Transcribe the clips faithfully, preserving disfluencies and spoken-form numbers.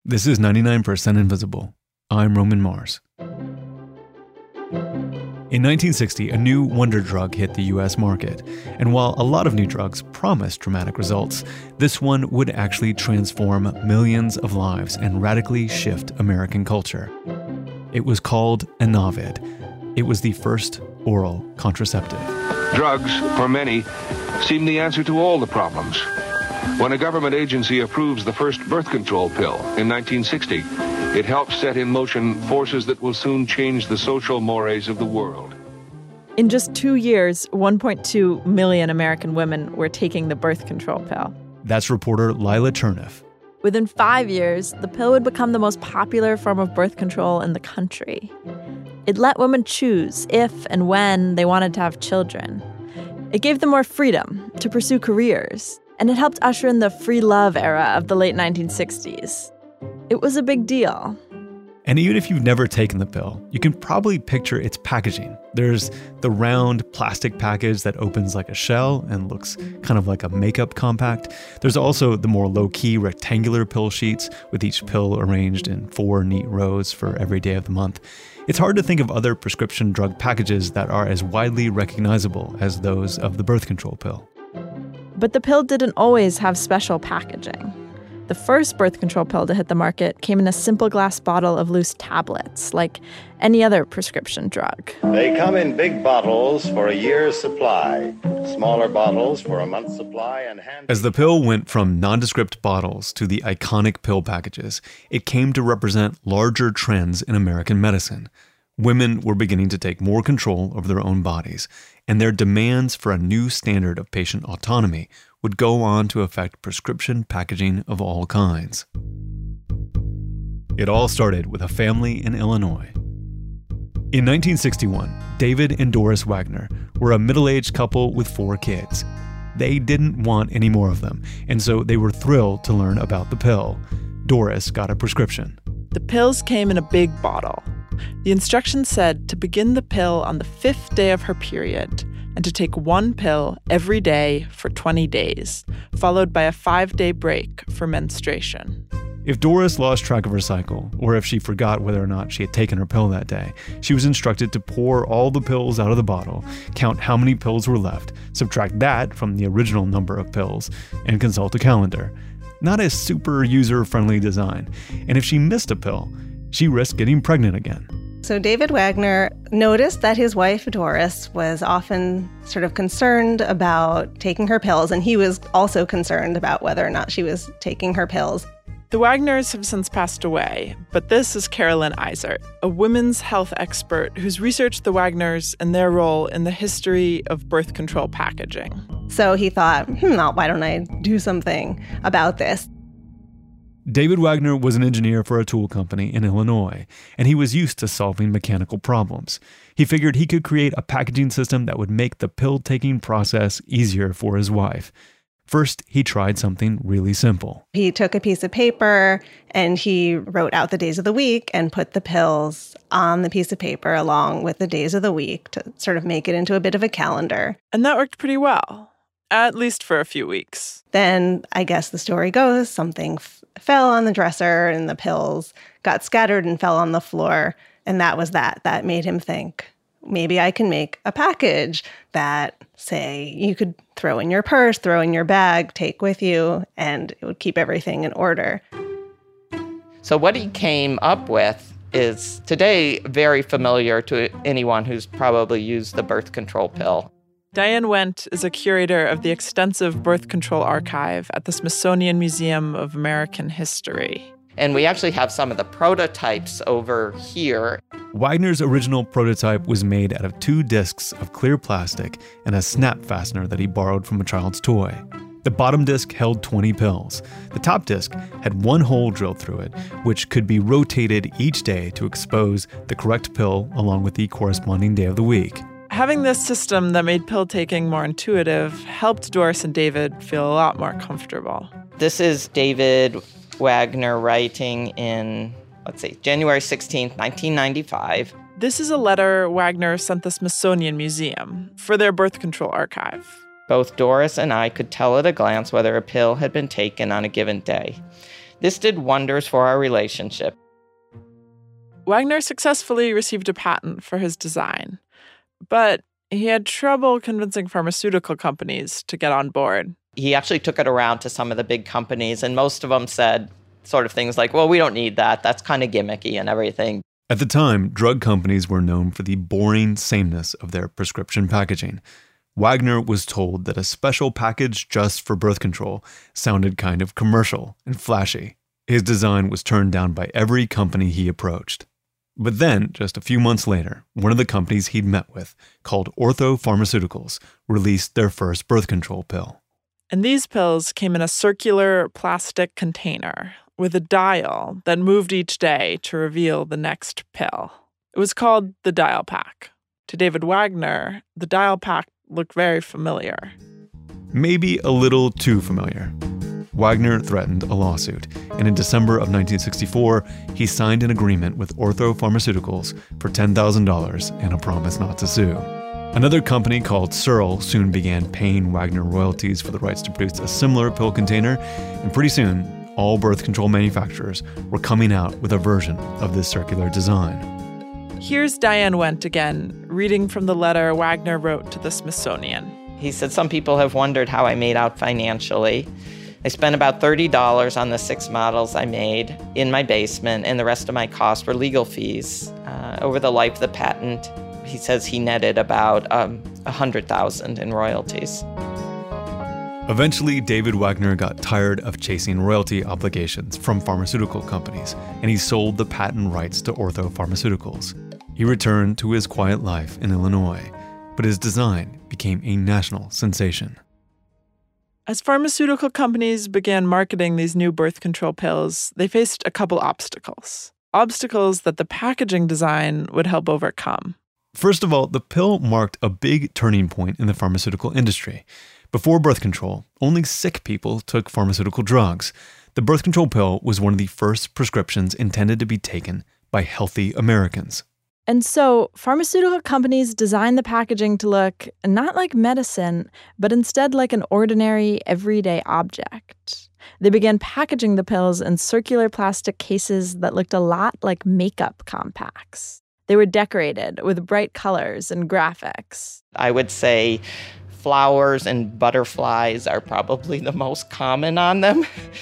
This is ninety-nine percent Invisible. I'm Roman Mars. In nineteen sixty, a new wonder drug hit the U S market. And while a lot of new drugs promised dramatic results, this one would actually transform millions of lives and radically shift American culture. It was called Enovid. It was the first oral contraceptive. Drugs, for many, seem the answer to all the problems. When a government agency approves the first birth control pill in nineteen sixty, it helps set in motion forces that will soon change the social mores of the world. In just two years, one point two million American women were taking the birth control pill. That's reporter Lila Cherneff. Within five years, the pill would become the most popular form of birth control in the country. It let women choose if and when they wanted to have children. It gave them more freedom to pursue careers, and it helped usher in the free love era of the late nineteen sixties. It was a big deal. And even if you've never taken the pill, you can probably picture its packaging. There's the round plastic package that opens like a shell and looks kind of like a makeup compact. There's also the more low-key rectangular pill sheets with each pill arranged in four neat rows for every day of the month. It's hard to think of other prescription drug packages that are as widely recognizable as those of the birth control pill. But the pill didn't always have special packaging. The first birth control pill to hit the market came in a simple glass bottle of loose tablets, like any other prescription drug. They come in big bottles for a year's supply, smaller bottles for a month's supply, and hand- As the pill went from nondescript bottles to the iconic pill packages, it came to represent larger trends in American medicine. Women were beginning to take more control over their own bodies, and their demands for a new standard of patient autonomy would go on to affect prescription packaging of all kinds. It all started with a family in Illinois. In nineteen sixty-one, David and Doris Wagner were a middle-aged couple with four kids. They didn't want any more of them, and so they were thrilled to learn about the pill. Doris got a prescription. The pills came in a big bottle. The instructions said to begin the pill on the fifth day of her period and to take one pill every day for twenty days, followed by a five-day break for menstruation. If Doris lost track of her cycle, or if she forgot whether or not she had taken her pill that day, she was instructed to pour all the pills out of the bottle, count how many pills were left, subtract that from the original number of pills, and consult a calendar. Not a super user-friendly design. And if she missed a pill, she risked getting pregnant again. So David Wagner noticed that his wife, Doris, was often sort of concerned about taking her pills, and he was also concerned about whether or not she was taking her pills. The Wagners have since passed away, but this is Carolyn Eisert, a women's health expert who's researched the Wagners and their role in the history of birth control packaging. So he thought, hmm, why don't I do something about this? David Wagner was an engineer for a tool company in Illinois, and he was used to solving mechanical problems. He figured he could create a packaging system that would make the pill-taking process easier for his wife. First, he tried something really simple. He took a piece of paper and he wrote out the days of the week and put the pills on the piece of paper along with the days of the week to sort of make it into a bit of a calendar. And that worked pretty well, at least for a few weeks. Then, I guess the story goes, something f- fell on the dresser and the pills got scattered and fell on the floor. And that was that. That made him think, maybe I can make a package that, say, you could throw in your purse, throw in your bag, take with you, and it would keep everything in order. So what he came up with is today very familiar to anyone who's probably used the birth control pill. Diane Wendt is a curator of the extensive birth control archive at the Smithsonian Museum of American History. And we actually have some of the prototypes over here. Wagner's original prototype was made out of two discs of clear plastic and a snap fastener that he borrowed from a child's toy. The bottom disc held twenty pills. The top disc had one hole drilled through it, which could be rotated each day to expose the correct pill along with the corresponding day of the week. Having this system that made pill-taking more intuitive helped Doris and David feel a lot more comfortable. This is David Wagner writing in, let's see, January sixteenth, nineteen ninety-five. This is a letter Wagner sent the Smithsonian Museum for their birth control archive. Both Doris and I could tell at a glance whether a pill had been taken on a given day. This did wonders for our relationship. Wagner successfully received a patent for his design, but he had trouble convincing pharmaceutical companies to get on board. He actually took it around to some of the big companies, and most of them said sort of things like, well, we don't need that. That's kind of gimmicky and everything. At the time, drug companies were known for the boring sameness of their prescription packaging. Wagner was told that a special package just for birth control sounded kind of commercial and flashy. His design was turned down by every company he approached. But then, just a few months later, one of the companies he'd met with, called Ortho Pharmaceuticals, released their first birth control pill. And these pills came in a circular plastic container with a dial that moved each day to reveal the next pill. It was called the Dial Pack. To David Wagner, the Dial Pack looked very familiar. Maybe a little too familiar. Wagner threatened a lawsuit, and in December of nineteen sixty-four, he signed an agreement with Ortho Pharmaceuticals for ten thousand dollars and a promise not to sue. Another company called Searle soon began paying Wagner royalties for the rights to produce a similar pill container, and pretty soon, all birth control manufacturers were coming out with a version of this circular design. Here's Diane Wendt again, reading from the letter Wagner wrote to the Smithsonian. He said, some people have wondered how I made out financially. I spent about thirty dollars on the six models I made in my basement, and the rest of my costs were legal fees. Uh, over the life of the patent, he says he netted about um, one hundred thousand dollars in royalties. Eventually, David Wagner got tired of chasing royalty obligations from pharmaceutical companies, and he sold the patent rights to Ortho Pharmaceuticals. He returned to his quiet life in Illinois, but his design became a national sensation. As pharmaceutical companies began marketing these new birth control pills, they faced a couple obstacles. Obstacles that the packaging design would help overcome. First of all, the pill marked a big turning point in the pharmaceutical industry. Before birth control, only sick people took pharmaceutical drugs. The birth control pill was one of the first prescriptions intended to be taken by healthy Americans. And so pharmaceutical companies designed the packaging to look not like medicine, but instead like an ordinary, everyday object. They began packaging the pills in circular plastic cases that looked a lot like makeup compacts. They were decorated with bright colors and graphics. I would say flowers and butterflies are probably the most common on them.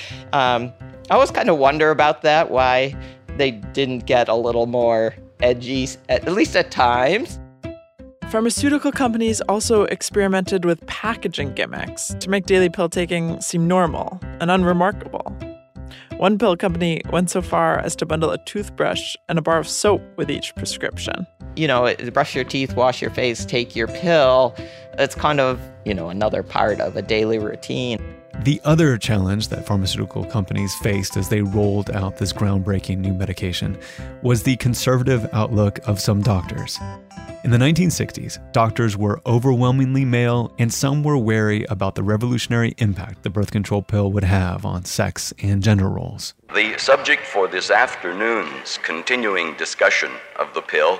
um, I always kind of wonder about that, why they didn't get a little more edgy, at least at times. Pharmaceutical companies also experimented with packaging gimmicks to make daily pill taking seem normal and unremarkable. One pill company went so far as to bundle a toothbrush and a bar of soap with each prescription. You know, brush your teeth, wash your face, take your pill. It's kind of, you know, another part of a daily routine. The other challenge that pharmaceutical companies faced as they rolled out this groundbreaking new medication was the conservative outlook of some doctors. In the nineteen sixties, doctors were overwhelmingly male, and some were wary about the revolutionary impact the birth control pill would have on sex and gender roles. The subject for this afternoon's continuing discussion of the pill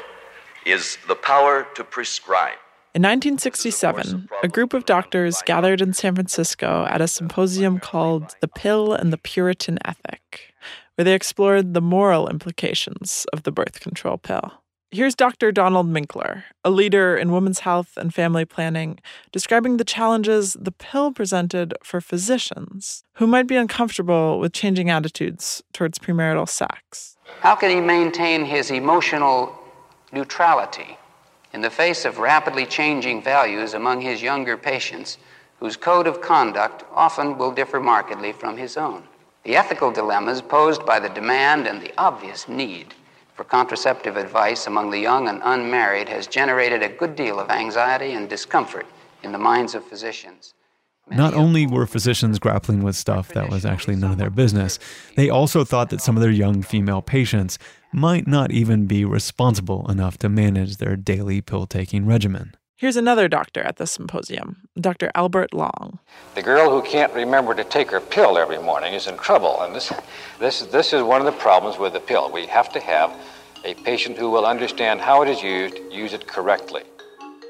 is the power to prescribe. In nineteen sixty-seven, a group of doctors gathered in San Francisco at a symposium called The Pill and the Puritan Ethic, where they explored the moral implications of the birth control pill. Here's Doctor Donald Minkler, a leader in women's health and family planning, describing the challenges the pill presented for physicians who might be uncomfortable with changing attitudes towards premarital sex. How can he maintain his emotional neutrality in the face of rapidly changing values among his younger patients, whose code of conduct often will differ markedly from his own? The ethical dilemmas posed by the demand and the obvious need for contraceptive advice among the young and unmarried has generated a good deal of anxiety and discomfort in the minds of physicians. Not only were physicians grappling with stuff that was actually none of their business, they also thought that some of their young female patients might not even be responsible enough to manage their daily pill-taking regimen. Here's another doctor at the symposium, Doctor Albert Long. The girl who can't remember to take her pill every morning is in trouble, and this, this, this is one of the problems with the pill. We have to have a patient who will understand how it is used, use it correctly.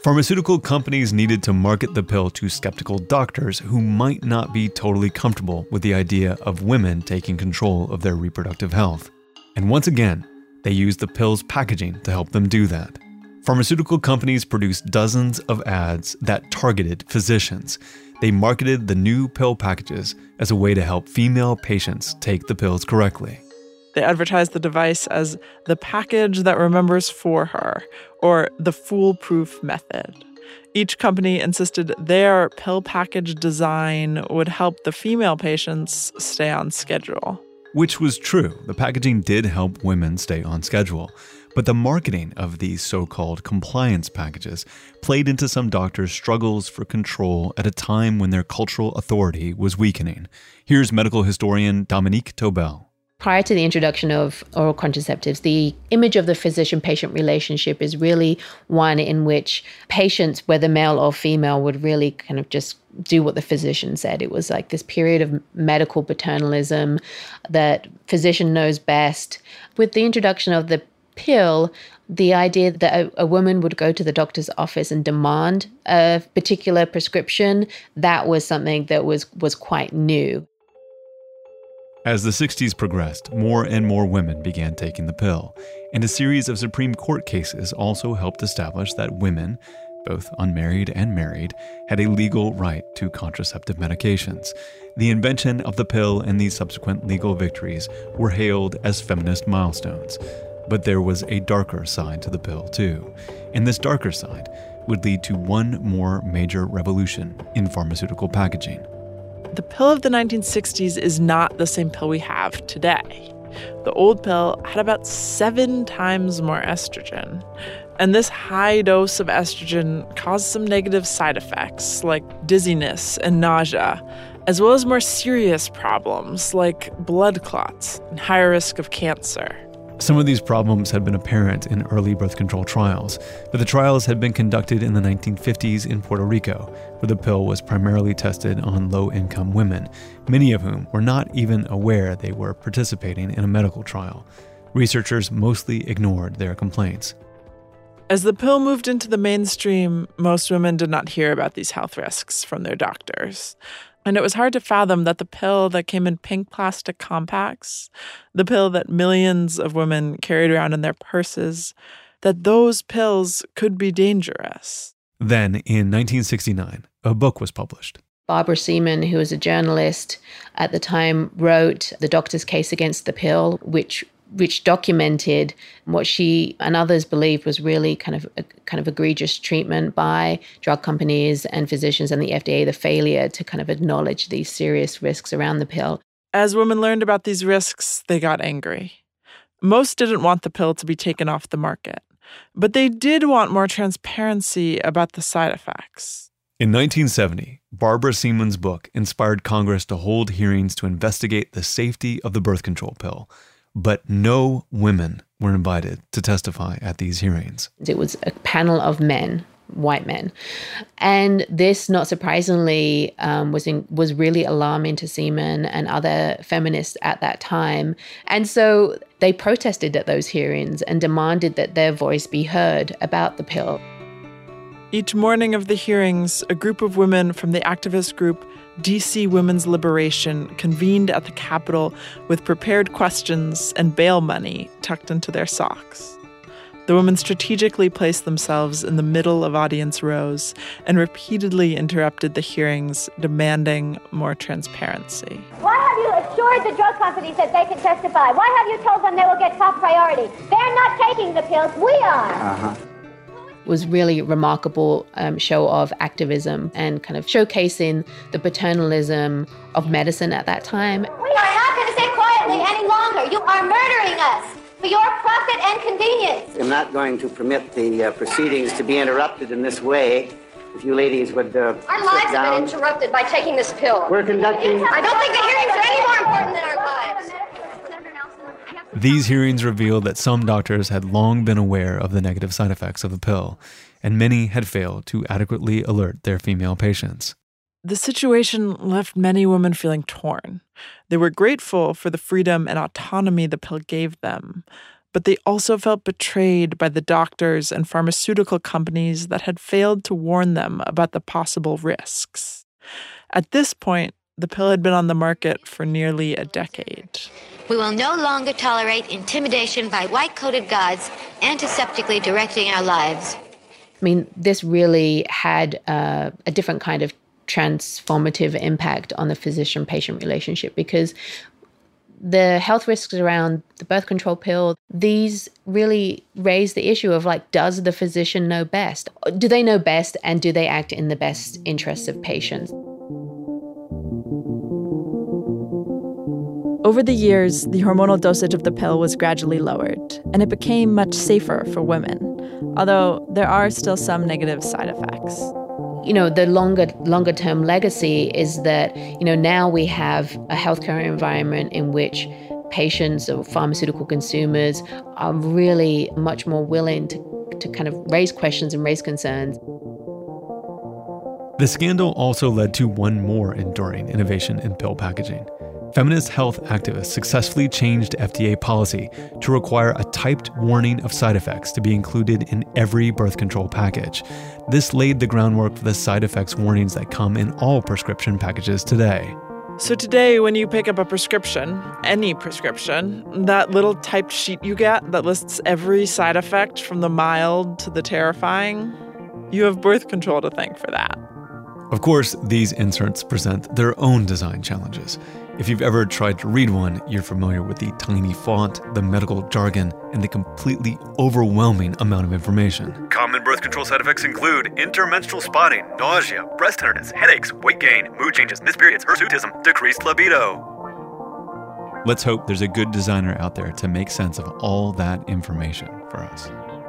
Pharmaceutical companies needed to market the pill to skeptical doctors who might not be totally comfortable with the idea of women taking control of their reproductive health. And once again, they used the pill's packaging to help them do that. Pharmaceutical companies produced dozens of ads that targeted physicians. They marketed the new pill packages as a way to help female patients take the pills correctly. They advertised the device as the package that remembers for her, or the foolproof method. Each company insisted their pill package design would help the female patients stay on schedule. Which was true. The packaging did help women stay on schedule. But the marketing of these so-called compliance packages played into some doctors' struggles for control at a time when their cultural authority was weakening. Here's medical historian Dominique Taubel. Prior to the introduction of oral contraceptives, the image of the physician-patient relationship is really one in which patients, whether male or female, would really kind of just do what the physician said. It was like this period of medical paternalism that physician knows best. With the introduction of the pill, the idea that a, a woman would go to the doctor's office and demand a particular prescription, that was something that was was quite new. As the sixties progressed, more and more women began taking the pill, and a series of Supreme Court cases also helped establish that women, both unmarried and married, had a legal right to contraceptive medications. The invention of the pill and these subsequent legal victories were hailed as feminist milestones. But there was a darker side to the pill, too. And this darker side would lead to one more major revolution in pharmaceutical packaging. The pill of the nineteen sixties is not the same pill we have today. The old pill had about seven times more estrogen. And this high dose of estrogen caused some negative side effects like dizziness and nausea, as well as more serious problems like blood clots and higher risk of cancer. Some of these problems had been apparent in early birth control trials, but the trials had been conducted in the nineteen fifties in Puerto Rico, where the pill was primarily tested on low-income women, many of whom were not even aware they were participating in a medical trial. Researchers mostly ignored their complaints. As the pill moved into the mainstream, most women did not hear about these health risks from their doctors. And it was hard to fathom that the pill that came in pink plastic compacts, the pill that millions of women carried around in their purses, that those pills could be dangerous. Then, in nineteen sixty-nine, a book was published. Barbara Seaman, who was a journalist at the time, wrote The Doctor's Case Against the Pill, which which documented what she and others believed was really kind of a kind of egregious treatment by drug companies and physicians and the F D A, the failure to kind of acknowledge these serious risks around the pill. As women learned about these risks, they got angry. Most didn't want the pill to be taken off the market, but they did want more transparency about the side effects. In nineteen seventy, Barbara Seaman's book inspired Congress to hold hearings to investigate the safety of the birth control pill. But no women were invited to testify at these hearings. It was a panel of men, white men. And this, not surprisingly, um, was in, was really alarming to Seaman and other feminists at that time. And so they protested at those hearings and demanded that their voice be heard about the pill. Each morning of the hearings, a group of women from the activist group D C Women's Liberation convened at the Capitol with prepared questions and bail money tucked into their socks. The women strategically placed themselves in the middle of audience rows and repeatedly interrupted the hearings, demanding more transparency. Why have you assured the drug companies that they can testify? Why have you told them they will get top priority? They're not taking the pills, we are. Uh-huh. Was really a remarkable um, show of activism and kind of showcasing the paternalism of medicine at that time. We are not going to sit quietly any longer. You are murdering us for your profit and convenience. I'm not going to permit the uh, proceedings to be interrupted in this way. If you ladies would uh, Our lives down. have been interrupted by taking this pill. We're conducting... I don't think the hearings are any more important than our lives. These hearings revealed that some doctors had long been aware of the negative side effects of the pill, and many had failed to adequately alert their female patients. The situation left many women feeling torn. They were grateful for the freedom and autonomy the pill gave them, but they also felt betrayed by the doctors and pharmaceutical companies that had failed to warn them about the possible risks. At this point, the pill had been on the market for nearly a decade. We will no longer tolerate intimidation by white-coated gods antiseptically directing our lives. I mean, this really had uh, a different kind of transformative impact on the physician-patient relationship, because the health risks around the birth control pill, these really raise the issue of, like, does the physician know best? Do they know best, and do they act in the best interests of patients? Over the years, the hormonal dosage of the pill was gradually lowered, and it became much safer for women, although there are still some negative side effects. You know, the longer longer term legacy is that, you know, now we have a healthcare environment in which patients or pharmaceutical consumers are really much more willing to, to kind of raise questions and raise concerns. The scandal also led to one more enduring innovation in pill packaging. Feminist health activists successfully changed F D A policy to require a typed warning of side effects to be included in every birth control package. This laid the groundwork for the side effects warnings that come in all prescription packages today. So today, when you pick up a prescription, any prescription, that little typed sheet you get that lists every side effect from the mild to the terrifying, you have birth control to thank for that. Of course, these inserts present their own design challenges. If you've ever tried to read one, you're familiar with the tiny font, the medical jargon, and the completely overwhelming amount of information. Common birth control side effects include intermenstrual spotting, nausea, breast tenderness, headaches, weight gain, mood changes, missed periods, hirsutism, decreased libido. Let's hope there's a good designer out there to make sense of all that information for us.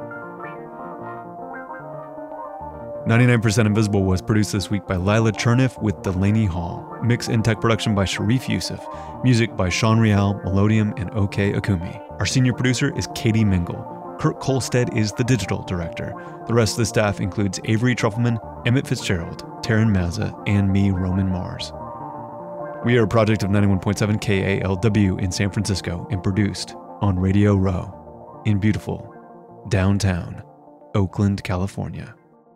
ninety-nine percent Invisible was produced this week by Lila Cherniff with Delaney Hall. Mix and tech production by Sharif Youssef. Music by Sean Real, Melodium, and OK Akumi. Our senior producer is Katie Mingle. Kurt Kolstad is the digital director. The rest of the staff includes Avery Trufelman, Emmett Fitzgerald, Taryn Mazza, and me, Roman Mars. We are a project of ninety-one point seven K A L W in San Francisco and produced on Radio Row in beautiful downtown Oakland, California.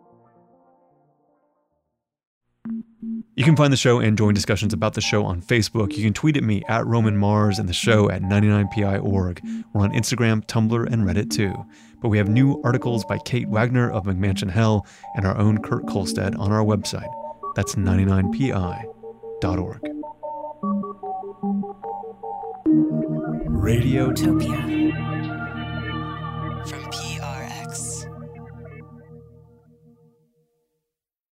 You can find the show and join discussions about the show on Facebook. You can tweet at me at Roman Mars and the show at ninety-nine P I dot org. We're on Instagram, Tumblr, and Reddit too. But we have new articles by Kate Wagner of McMansion Hell and our own Kurt Kolstad on our website. That's ninety-nine P I dot org. Radiotopia.